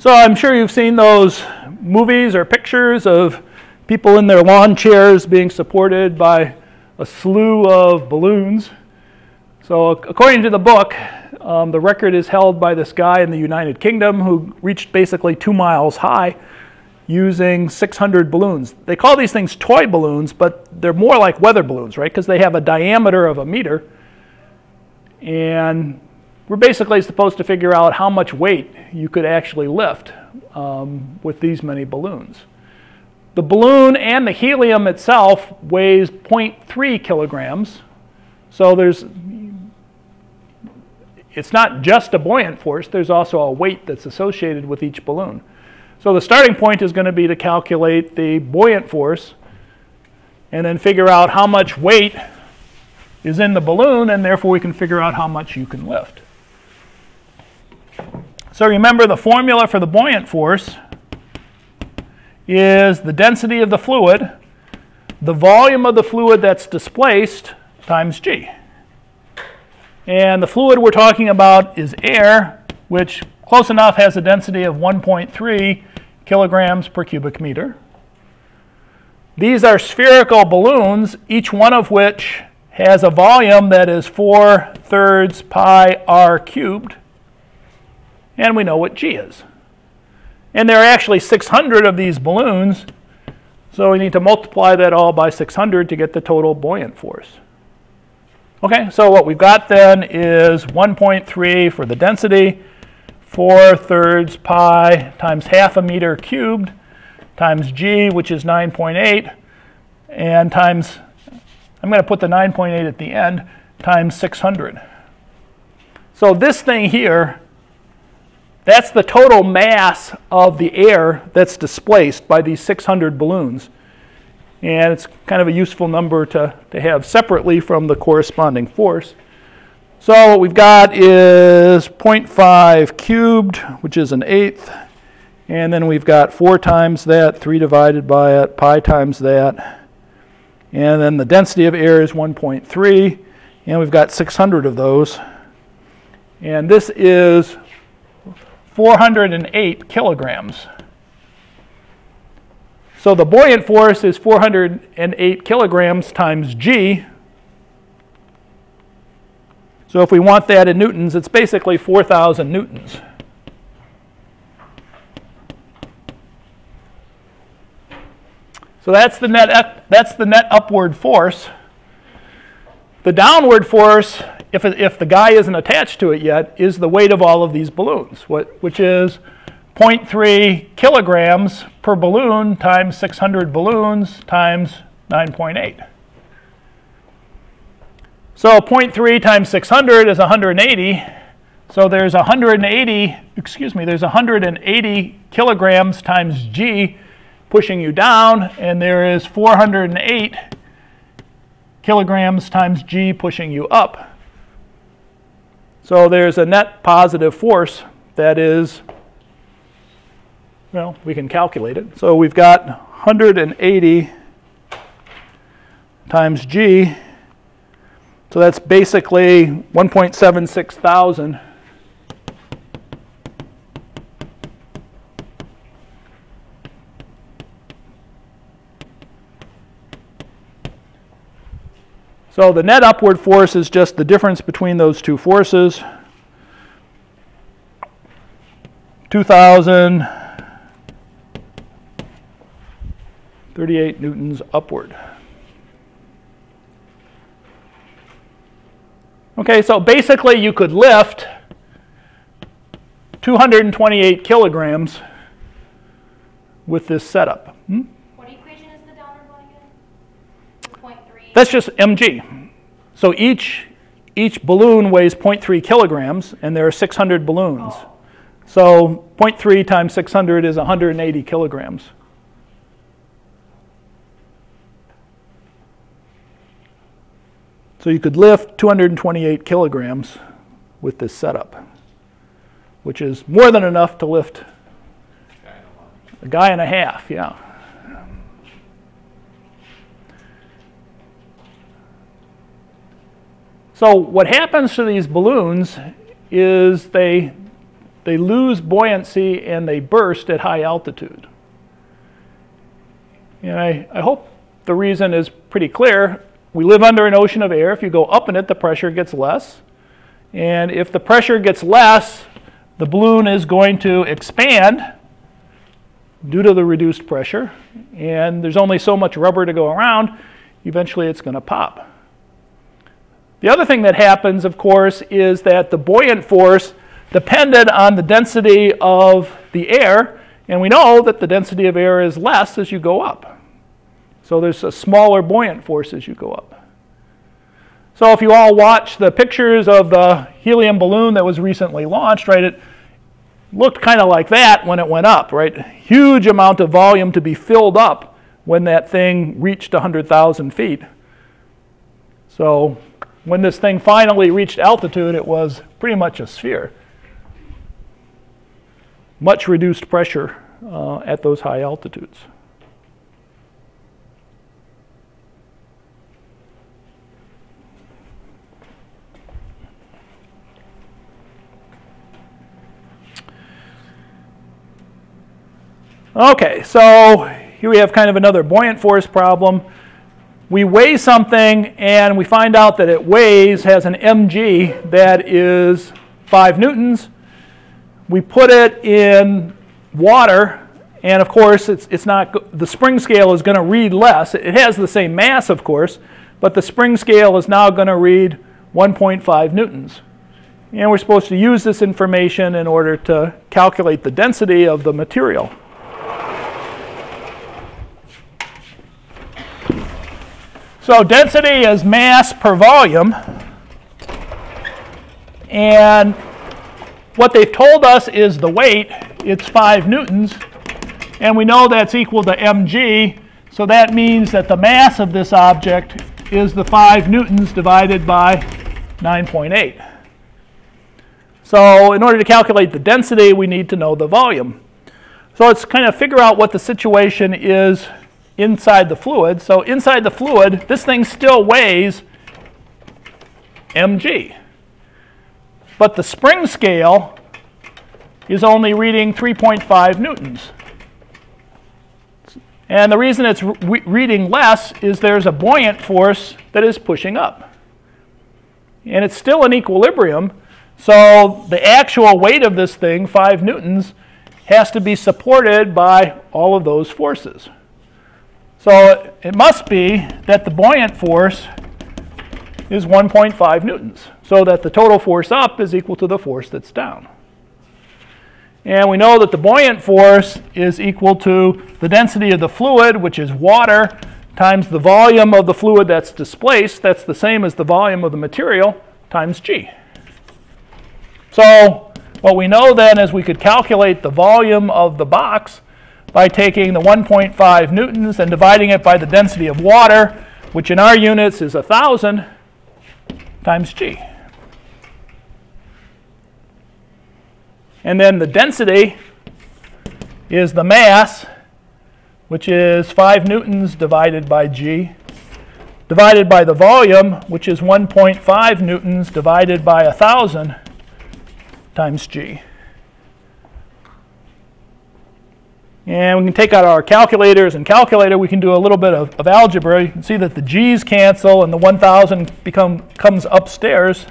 So I'm sure you've seen those movies or pictures of people in their lawn chairs being supported by a slew of balloons. So according to the book, the record is held by this guy in the United Kingdom who reached basically 2 miles high using 600 balloons. They call these things toy balloons, but they're more like weather balloons, right? Because they have a diameter of 1 meter. And we're basically supposed to figure out how much weight you could actually lift with these many balloons. The balloon and the helium itself weighs 0.3 kilograms. So it's not just a buoyant force, there's also a weight that's associated with each balloon. So the starting point is going to be to calculate the buoyant force and then figure out how much weight is in the balloon, and therefore we can figure out how much you can lift. So remember, the formula for the buoyant force is the density of the fluid, the volume of the fluid that's displaced, times g. And the fluid we're talking about is air, which close enough has a density of 1.3 kilograms per cubic meter. These are spherical balloons, each one of which has a volume that is 4/3 pi r cubed. And we know what g is. And there are actually 600 of these balloons, so we need to multiply that all by 600 to get the total buoyant force. Okay, so what we've got then is 1.3 for the density, 4/3 pi times half a meter cubed times g, which is 9.8, and times, I'm going to put the 9.8 at the end, times 600. So this thing here, that's the total mass of the air that's displaced by these 600 balloons. And it's kind of a useful number to have separately from the corresponding force. So what we've got is 0.5 cubed, which is 1/8. And then we've got 4 times that, 3 divided by it, pi times that. And then the density of air is 1.3. And we've got 600 of those. And this is 408 kilograms. So the buoyant force is 408 kilograms times g. So if we want that in newtons, it's basically 4,000 newtons. So that's the net upward force. The downward force, if the guy isn't attached to it yet, is the weight of all of these balloons, which is 0.3 kilograms per balloon times 600 balloons times 9.8. So 0.3 times 600 is 180. So there's 180 kilograms times g pushing you down, and there is 408 kilograms times g pushing you up. So there's a net positive force that is, well, we can calculate it. So we've got 180 times g. So that's basically 1.76 thousand. So the net upward force is just the difference between those two forces. 2,038 newtons upward. Okay, so basically you could lift 228 kilograms with this setup. What equation is the downward one again? 0.3. That's just mg. So each balloon weighs 0.3 kilograms, and there are 600 balloons. Oh. So 0.3 times 600 is 180 kilograms. So you could lift 228 kilograms with this setup, which is more than enough to lift a guy and a half, yeah. So what happens to these balloons is they they lose buoyancy and they burst at high altitude. And I hope the reason is pretty clear. We live under an ocean of air. If you go up in it, the pressure gets less. And if the pressure gets less, the balloon is going to expand due to the reduced pressure. And there's only so much rubber to go around. Eventually, it's going to pop. The other thing that happens, of course, is that the buoyant force depended on the density of the air. And we know that the density of air is less as you go up. So there's a smaller buoyant force as you go up. So if you all watch the pictures of the helium balloon that was recently launched, right, it looked kind of like that when it went up, right? Huge amount of volume to be filled up when that thing reached 100,000 feet. So when this thing finally reached altitude, it was pretty much a sphere. Much reduced pressure at those high altitudes. Okay, so here we have kind of another buoyant force problem. We weigh something and we find out that it has an mg that is 5 newtons. We put it in water, and of course it's not, the spring scale is going to read less. It has the same mass, of course, but the spring scale is now going to read 1.5 newtons. And we're supposed to use this information in order to calculate the density of the material. So density is mass per volume, and what they've told us is the weight. It's 5 newtons, and we know that's equal to mg, so that means that the mass of this object is the 5 newtons divided by 9.8. So in order to calculate the density, we need to know the volume. So let's kind of figure out what the situation is inside the fluid. So inside the fluid, this thing still weighs mg. But the spring scale is only reading 3.5 newtons. And the reason it's reading less is there's a buoyant force that is pushing up. And it's still in equilibrium, so the actual weight of this thing, 5 newtons, has to be supported by all of those forces. So it must be that the buoyant force is 1.5 newtons, so that the total force up is equal to the force that's down. And we know that the buoyant force is equal to the density of the fluid, which is water, times the volume of the fluid that's displaced. That's the same as the volume of the material, times g. So what we know then is we could calculate the volume of the box by taking the 1.5 newtons and dividing it by the density of water, which in our units is 1,000, times g. And then the density is the mass, which is 5 newtons divided by g, divided by the volume, which is 1.5 newtons divided by 1,000 times g. And we can take out our calculators and calculator. We can do a little bit of algebra. You can see that the g's cancel and the 1,000 comes upstairs.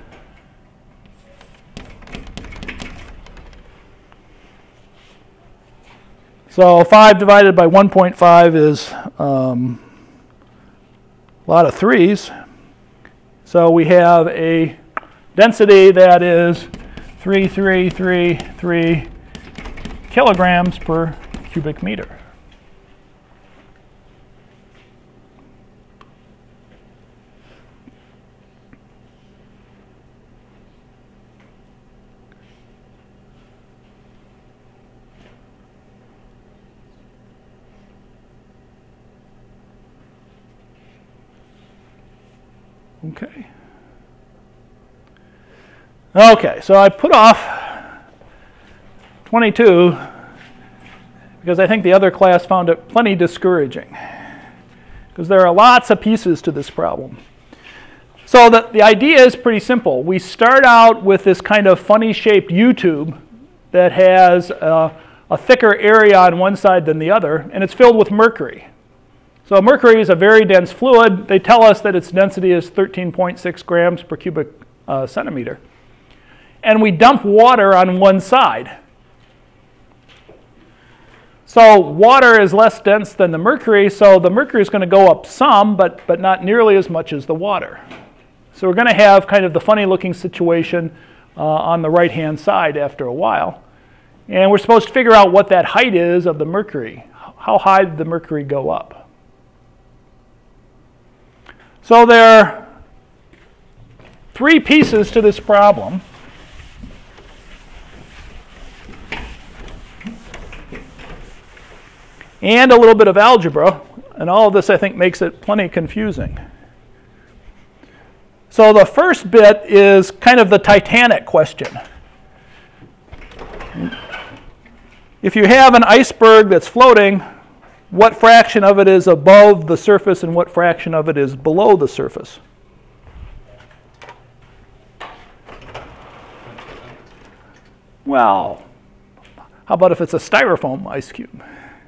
So 5 divided by 1.5 is a lot of 3's. So we have a density that is 3,333 kilograms per cubic meter. Okay. Okay, so I put off 22 because I think the other class found it plenty discouraging, because there are lots of pieces to this problem. So the idea is pretty simple. We start out with this kind of funny shaped U-tube that has a thicker area on one side than the other, and it's filled with mercury. So mercury is a very dense fluid. They tell us that its density is 13.6 grams per cubic centimeter. And we dump water on one side. So water is less dense than the mercury, so the mercury is going to go up some, but not nearly as much as the water. So we're going to have kind of the funny looking situation on the right-hand side after a while. And we're supposed to figure out what that height is of the mercury. How high did the mercury go up? So there are 3 pieces to this problem. And a little bit of algebra, and all of this I think makes it plenty confusing. So the first bit is kind of the Titanic question. If you have an iceberg that's floating, what fraction of it is above the surface and what fraction of it is below the surface? Well, how about if it's a styrofoam ice cube?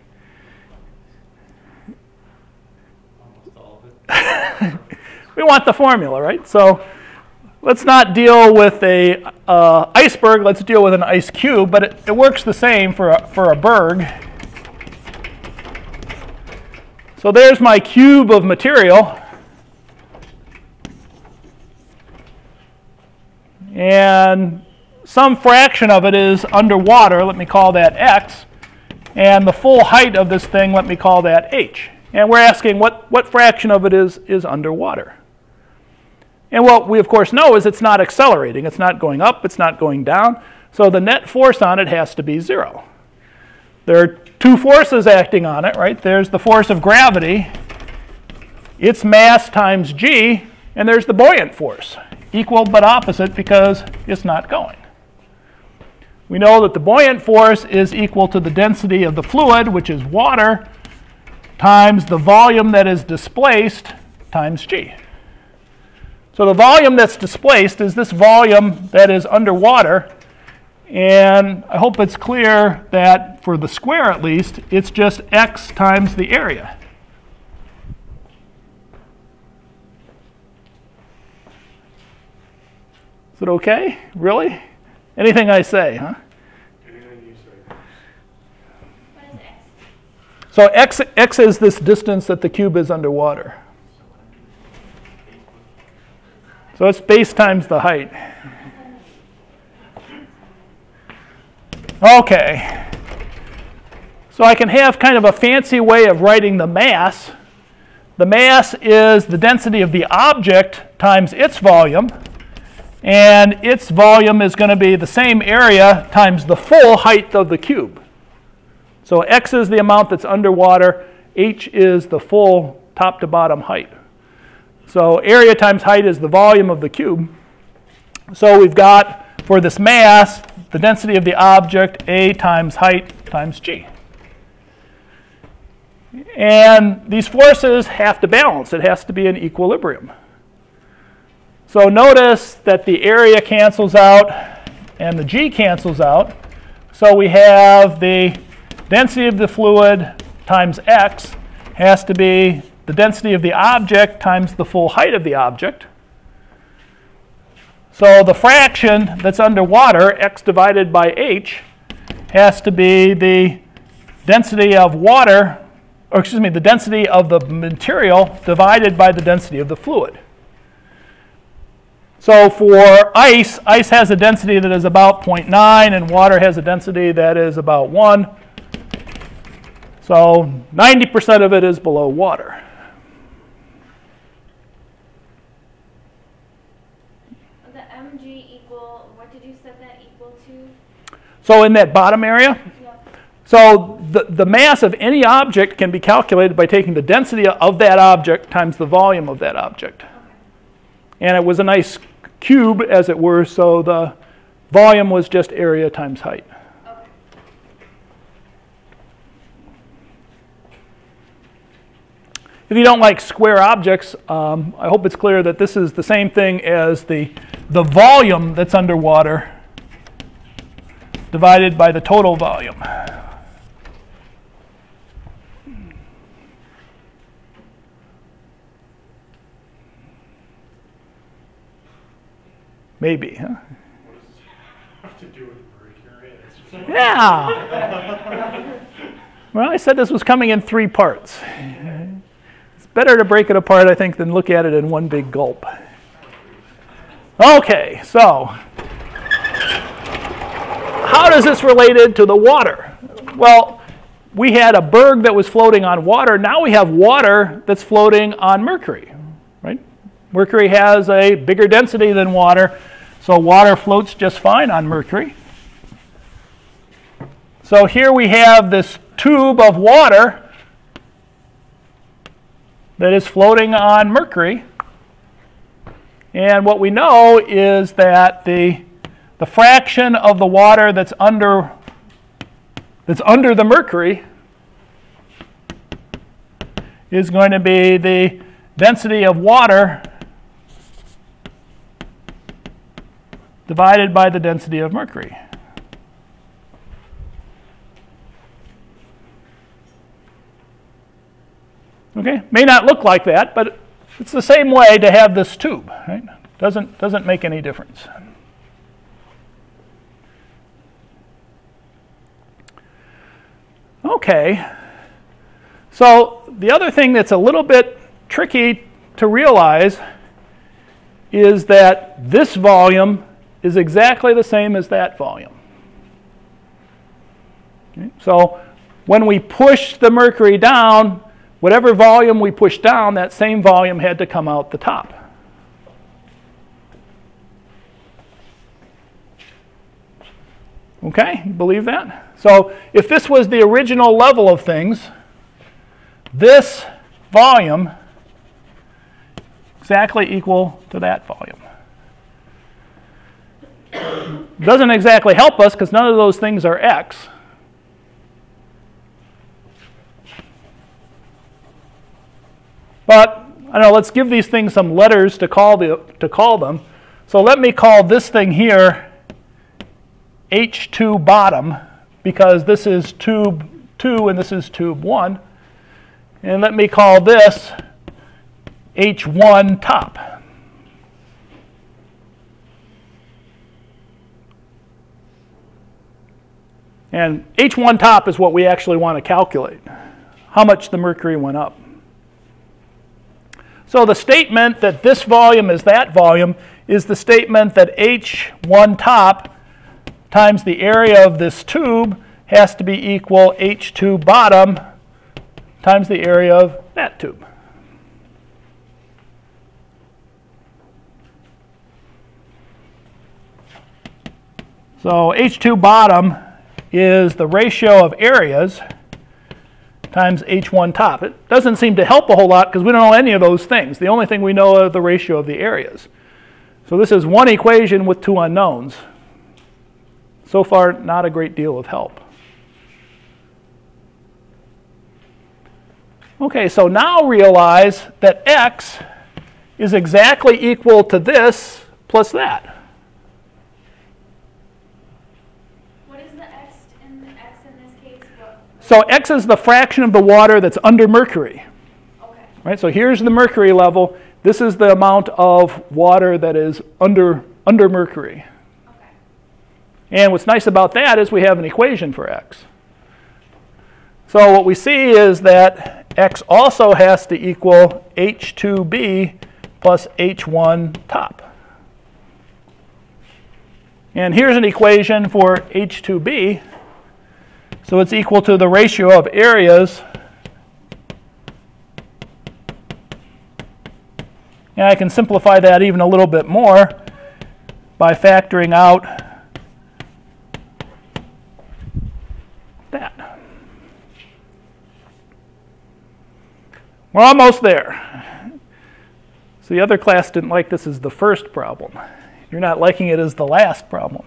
We want the formula, right? So let's not deal with a iceberg, let's deal with an ice cube, but it works the same for a berg. So there's my cube of material. And some fraction of it is underwater, let me call that x. And the full height of this thing, let me call that h. And we're asking what fraction of it is underwater. And what we, of course, know is it's not accelerating. It's not going up. It's not going down. So the net force on it has to be 0. There are 2 forces acting on it, right? There's the force of gravity, its mass times g, and there's the buoyant force, equal but opposite because it's not going. We know that the buoyant force is equal to the density of the fluid, which is water, times the volume that is displaced times g. So the volume that's displaced is this volume that is underwater, and I hope it's clear that for the square at least, it's just x times the area. Is it okay? Really? Anything I say, huh? Anything you say. What is x? So x is this distance that the cube is underwater. So it's base times the height. Okay. So I can have kind of a fancy way of writing the mass. The mass is the density of the object times its volume. And its volume is going to be the same area times the full height of the cube. So x is the amount that's underwater. H is the full top to bottom height. So area times height is the volume of the cube. So we've got, for this mass, the density of the object, A times height times G. And these forces have to balance. It has to be in equilibrium. So notice that the area cancels out and the G cancels out. So we have the density of the fluid times X has to be the density of the object times the full height of the object. So the fraction that's underwater, x divided by h, has to be the density of water, or excuse me, the density of the material divided by the density of the fluid. So for ice has a density that is about 0.9, and water has a density that is about 1. So 90% of it is below water. So in that bottom area, so the mass of any object can be calculated by taking the density of that object times the volume of that object. And it was a nice cube, as it were, so the volume was just area times height. If you don't like square objects, I hope it's clear that this is the same thing as the volume that's underwater divided by the total volume. Maybe, huh? Have to do with mercury. It's just Yeah. Well, I said this was coming in 3 parts. It's better to break it apart, I think, than look at it in one big gulp. Okay, so how does this relate to the water? Well, we had a berg that was floating on water. Now we have water that's floating on mercury, right? Mercury has a bigger density than water, so water floats just fine on mercury. So here we have this tube of water that is floating on mercury. And what we know is that the fraction of the water that's under the mercury is going to be the density of water divided by the density of mercury. Okay, may not look like that, but it's the same way to have this tube, right? Doesn't make any difference. Okay, so the other thing that's a little bit tricky to realize is that this volume is exactly the same as that volume. Okay, so when we push the mercury down, whatever volume we push down, that same volume had to come out the top. Okay, you believe that? So if this was the original level of things, this volume exactly equal to that volume. Doesn't exactly help us because none of those things are x. But I don't know, let's give these things some letters to call them. So let me call this thing here H2 bottom, because this is tube 2 and this is tube 1. And let me call this H1 top. And H1 top is what we actually want to calculate, how much the mercury went up. So the statement that this volume is that volume is the statement that H1 top times the area of this tube has to be equal H2 bottom times the area of that tube. So H2 bottom is the ratio of areas times H1 top. It doesn't seem to help a whole lot because we don't know any of those things. The only thing we know is the ratio of the areas. So this is one equation with 2 unknowns. So far, not a great deal of help. Okay, so now realize that x is exactly equal to this plus that. What is the x in this case? So x is the fraction of the water that's under mercury. Okay. Right? So here's the mercury level. This is the amount of water that is under mercury. Okay. And what's nice about that is we have an equation for x. So what we see is that x also has to equal H2b plus H1 top. And here's an equation for H2b. So it's equal to the ratio of areas. And I can simplify that even a little bit more by factoring out that. We're almost there. So the other class didn't like this as the first problem. You're not liking it as the last problem.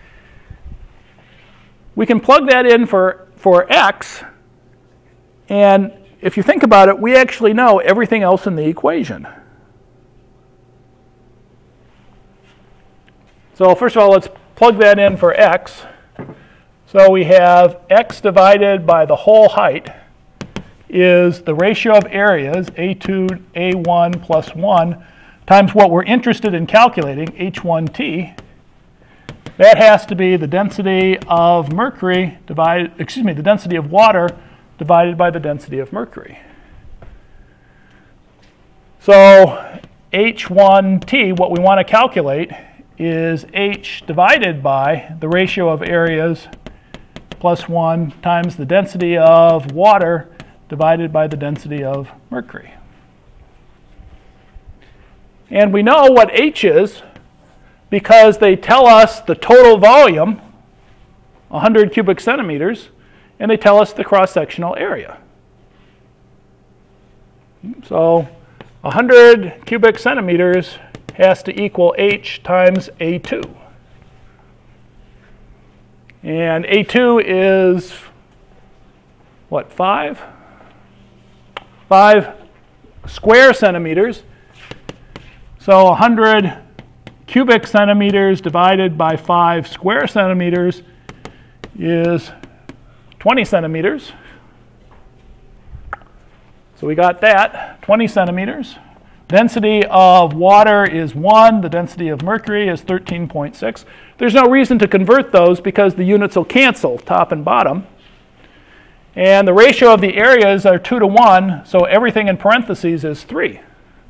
We can plug that in for x, and if you think about it, we actually know everything else in the equation. So first of all, let's plug that in for x. So we have x divided by the whole height is the ratio of areas, A2, A1 plus 1, times what we're interested in calculating, H1T. That has to be the density of mercury divided, the density of water divided by the density of mercury. So H1T, what we want to calculate, is H divided by the ratio of areas plus 1 times the density of water divided by the density of mercury. And we know what H is because they tell us the total volume, 100 cubic centimeters, and they tell us the cross-sectional area. So 100 cubic centimeters has to equal H times A2. And A2 is, what, 5? 5 square centimeters. So 100 cubic centimeters divided by 5 square centimeters is 20 centimeters. So we got that, 20 centimeters. Density of water is 1. The density of mercury is 13.6. There's no reason to convert those because the units will cancel, top and bottom. And the ratio of the areas are 2 to 1, so everything in parentheses is 3.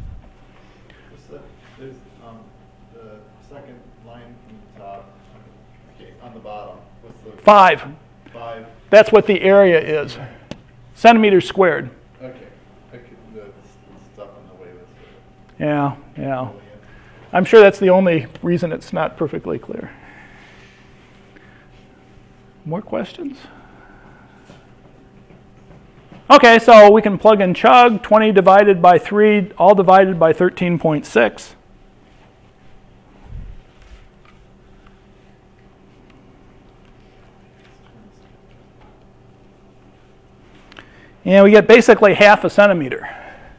There's the second line from the top, okay, on the bottom. What's the 5. 5? That's what the area is. Centimeters squared. Okay. The stuff in the way was Yeah. I'm sure that's the only reason it's not perfectly clear. More questions? Okay, so we can plug and chug. 20 divided by 3, all divided by 13.6. And we get basically half a centimeter.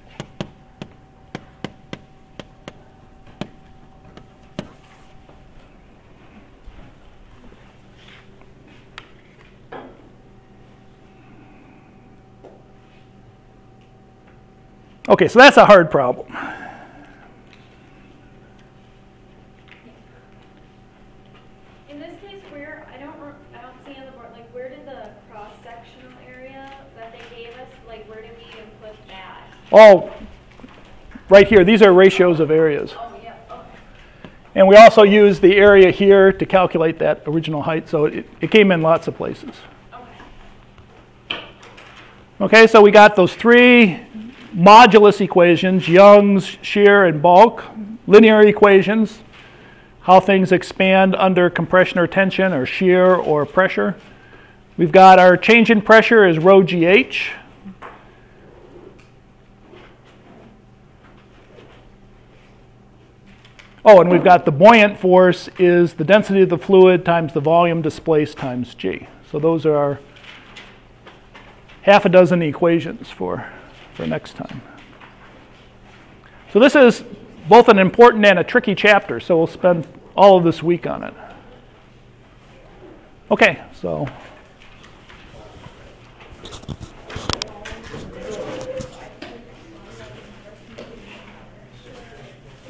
Okay, so that's a hard problem. In this case, where I don't see on the board, like where did the cross-sectional area that they gave us, like where did we even put that? Oh, right here. These are ratios of areas. Oh, yeah, okay. And we also use the area here to calculate that original height, so it came in lots of places. Okay. Okay, so we got those 3 modulus equations, Young's, shear, and bulk, linear equations, how things expand under compression or tension or shear or pressure. We've got our change in pressure is rho GH. Oh, and we've got the buoyant force is the density of the fluid times the volume displaced times G. So those are our half a dozen equations for next time. So this is both an important and a tricky chapter, so we'll spend all of this week on it. Okay, so